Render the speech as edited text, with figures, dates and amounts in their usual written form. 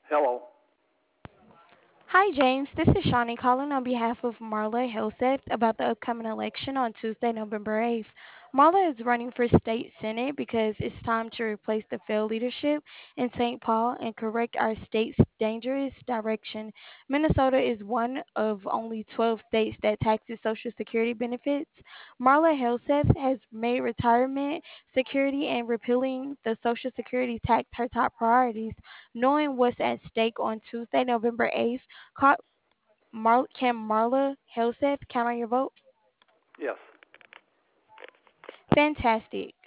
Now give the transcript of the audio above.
Hello. Hi, James. This is Shawnee calling on behalf of Marla Helseth about the upcoming election on Tuesday, November 8th. Marla is running for state senate because it's time to replace the failed leadership in St. Paul and correct our state's dangerous direction. Minnesota is one of only 12 states that taxes Social Security benefits. Marla Helseth has made retirement, security, and repealing the Social Security tax her top priorities. Knowing what's at stake on Tuesday, November 8th, can Marla Helseth count on your vote? Yes. Fantastic.